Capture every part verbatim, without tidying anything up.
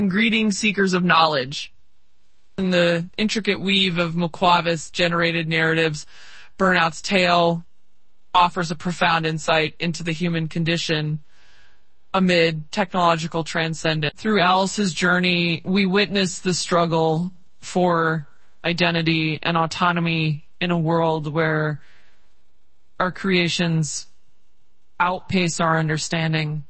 Greetings, seekers of knowledge. In the intricate weave of Mukwavis-generated narratives, Burnout's Tale offers a profound insight into the human condition amid technological transcendence. Through Alice's journey, we witness the struggle for identity and autonomy in a world where our creations outpace our understanding.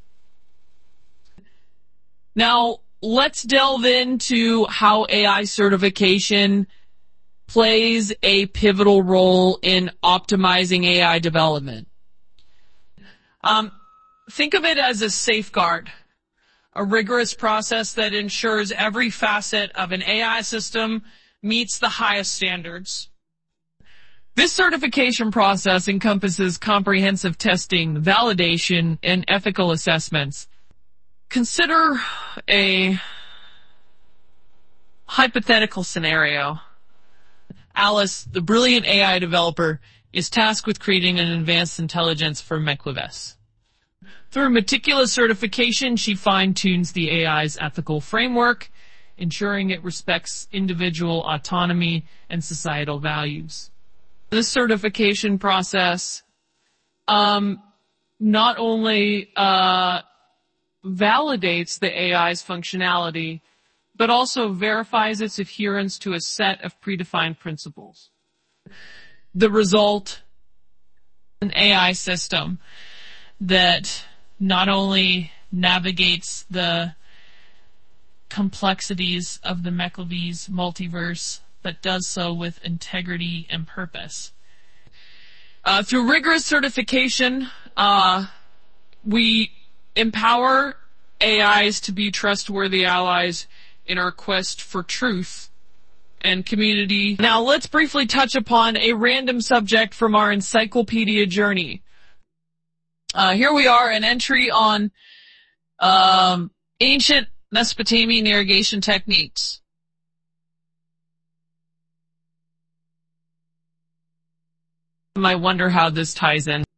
Now, let's delve into how A I certification plays a pivotal role in optimizing A I development. Um, think of it as a safeguard, a rigorous process that ensures every facet of an A I system meets the highest standards. This certification process encompasses comprehensive testing, validation, and ethical assessments. Consider a hypothetical scenario. Alice, the brilliant A I developer, is tasked with creating an advanced intelligence for Mukwavis. Through meticulous certification, she fine-tunes the A I's ethical framework, ensuring it respects individual autonomy and societal values. This certification process um, not only uh, validates the A I's functionality, but also verifies its adherence to a set of predefined principles. The result, an A I system that not only navigates the complexities of the Mukwavis multiverse, but does so with integrity and purpose. Uh, through rigorous certification, uh, we empower A Is to be trustworthy allies in our quest for truth and community. Now let's briefly touch upon a random subject from our encyclopedia journey. Uh, here we are, an entry on um, ancient Mesopotamian irrigation techniques. You might wonder how this ties in.